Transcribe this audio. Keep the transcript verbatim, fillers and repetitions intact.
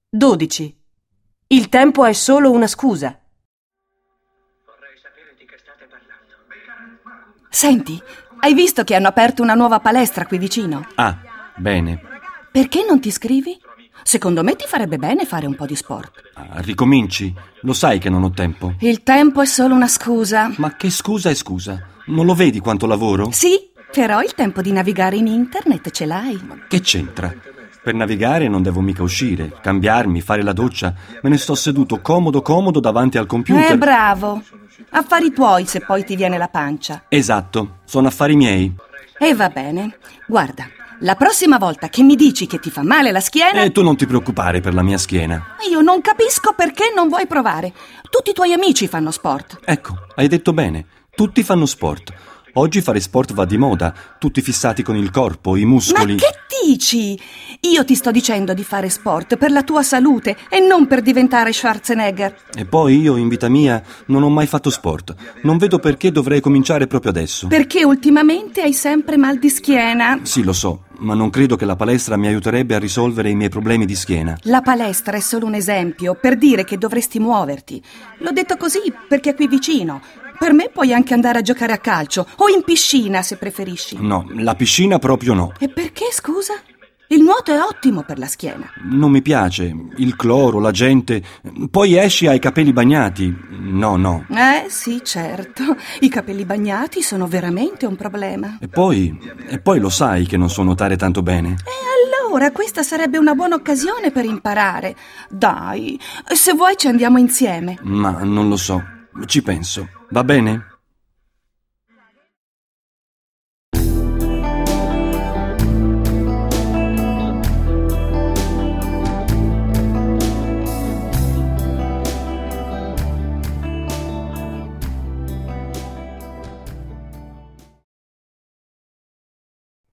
dodici. Il tempo è solo una scusa. Vorrei sapere di che state parlando. Senti, hai visto che hanno aperto una nuova palestra qui vicino? Ah, bene. Perché non ti iscrivi? Secondo me ti farebbe bene fare un po' di sport. Ah, ricominci. Lo sai che non ho tempo. Il tempo è solo una scusa. Ma che scusa è scusa? Non lo vedi quanto lavoro? Sì, però il tempo di navigare in internet ce l'hai. Che c'entra? Per navigare non devo mica uscire, cambiarmi, fare la doccia. Me ne sto seduto comodo comodo davanti al computer. Eh, bravo. Affari tuoi se poi ti viene la pancia. Esatto, sono affari miei. E va bene. Guarda, la prossima volta che mi dici che ti fa male la schiena... E tu non ti preoccupare per la mia schiena. Io non capisco perché non vuoi provare. Tutti i tuoi amici fanno sport. Ecco, hai detto bene. Tutti fanno sport. Oggi fare sport va di moda. Tutti fissati con il corpo, i muscoli. Ma che dici? Io ti sto dicendo di fare sport per la tua salute e non per diventare Schwarzenegger. E poi io, in vita mia, non ho mai fatto sport. Non vedo perché dovrei cominciare proprio adesso. Perché ultimamente hai sempre mal di schiena. Sì, lo so, ma non credo che la palestra mi aiuterebbe a risolvere i miei problemi di schiena. La palestra è solo un esempio per dire che dovresti muoverti. L'ho detto così perché è qui vicino. Per me puoi anche andare a giocare a calcio o in piscina se preferisci. No, la piscina proprio no. E perché, scusa? Il nuoto è ottimo per la schiena. Non mi piace. Il cloro, la gente. Poi esci hai i capelli bagnati. No, no. Eh sì, certo. I capelli bagnati sono veramente un problema. E poi, e poi lo sai che non so nuotare tanto bene. E allora questa sarebbe una buona occasione per imparare. Dai, se vuoi ci andiamo insieme. Ma non lo so. Ci penso. Va bene?